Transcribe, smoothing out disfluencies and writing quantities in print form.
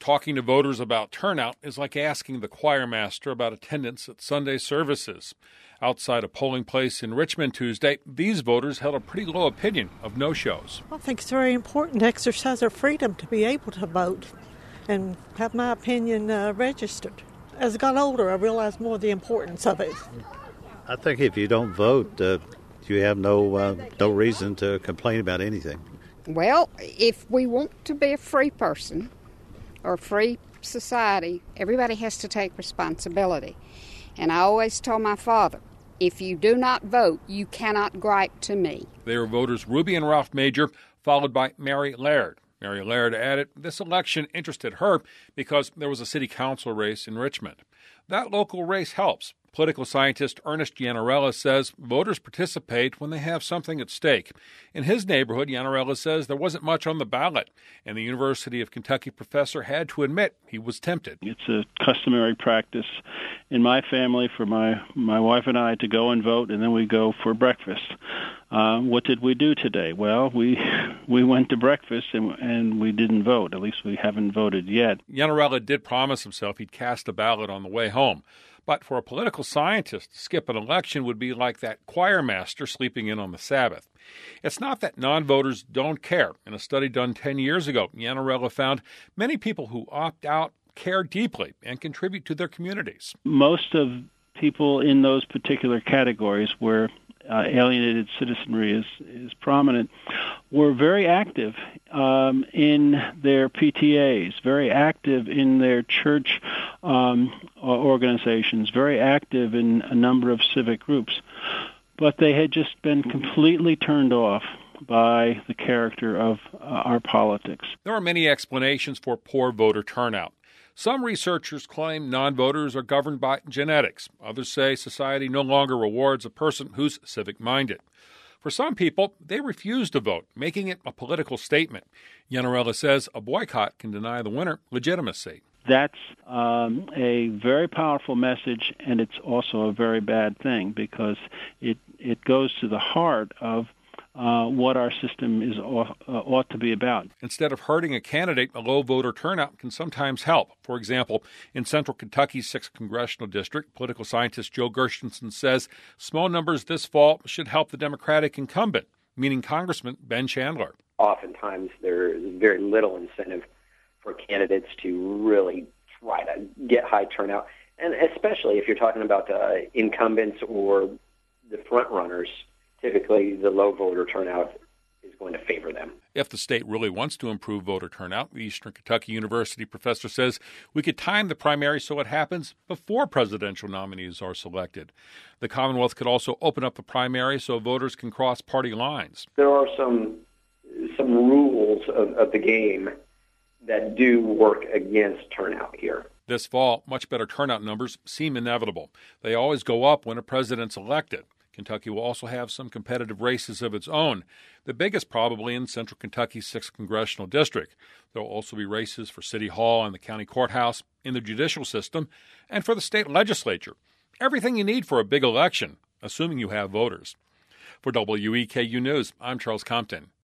talking to voters about turnout is like asking the choir master about attendance at Sunday services. Outside a polling place in Richmond Tuesday, these voters held a pretty low opinion of no-shows. I think it's very important to exercise our freedom to be able to vote and have my opinion registered. As I got older, I realized more the importance of it. I think if you don't vote, you have no reason to complain about anything. Well, if we want to be a free person or a free society, everybody has to take responsibility. And I always told my father, if you do not vote, you cannot gripe to me. They were voters Ruby and Ralph Major, followed by Mary Laird. Mary Laird added this election interested her because there was a city council race in Richmond. That local race helps. Political scientist Ernest Iannarella says voters participate when they have something at stake. In his neighborhood, Iannarella says there wasn't much on the ballot, and the University of Kentucky professor had to admit he was tempted. It's a customary practice in my family for my wife and I to go and vote, and then we go for breakfast. What did we do today? Well, we went to breakfast and we didn't vote. At least we haven't voted yet. Iannarella did promise himself he'd cast a ballot on the way home. But for a political scientist, to skip an election would be like that choir master sleeping in on the Sabbath. It's not that non-voters don't care. In a study done 10 years ago, Iannarella found many people who opt out care deeply and contribute to their communities. Most of people in those particular categories where alienated citizenry is prominent were very active in their PTAs, very active in their church organizations, very active in a number of civic groups. But they had just been completely turned off by the character of our politics. There are many explanations for poor voter turnout. Some researchers claim non-voters are governed by genetics. Others say society no longer rewards a person who's civic-minded. For some people, they refuse to vote, making it a political statement. Iannarella says a boycott can deny the winner legitimacy. That's a very powerful message, and it's also a very bad thing because it goes to the heart of what our system is ought to be about. Instead of hurting a candidate, a low voter turnout can sometimes help. For example, in central Kentucky's 6th congressional district, political scientist Joe Gershenson says small numbers this fall should help the Democratic incumbent, meaning Congressman Ben Chandler. Oftentimes there is very little incentive for candidates to really try to get high turnout, and especially if you're talking about incumbents or the front runners. Typically, the low voter turnout is going to favor them. If the state really wants to improve voter turnout, the Eastern Kentucky University professor says we could time the primary so it happens before presidential nominees are selected. The Commonwealth could also open up the primary so voters can cross party lines. There are some rules of the game that do work against turnout here. This fall, much better turnout numbers seem inevitable. They always go up when a president's elected. Kentucky will also have some competitive races of its own, the biggest probably in central Kentucky's 6th congressional district. There will also be races for City Hall and the county courthouse, in the judicial system, and for the state legislature. Everything you need for a big election, assuming you have voters. For WEKU News, I'm Charles Compton.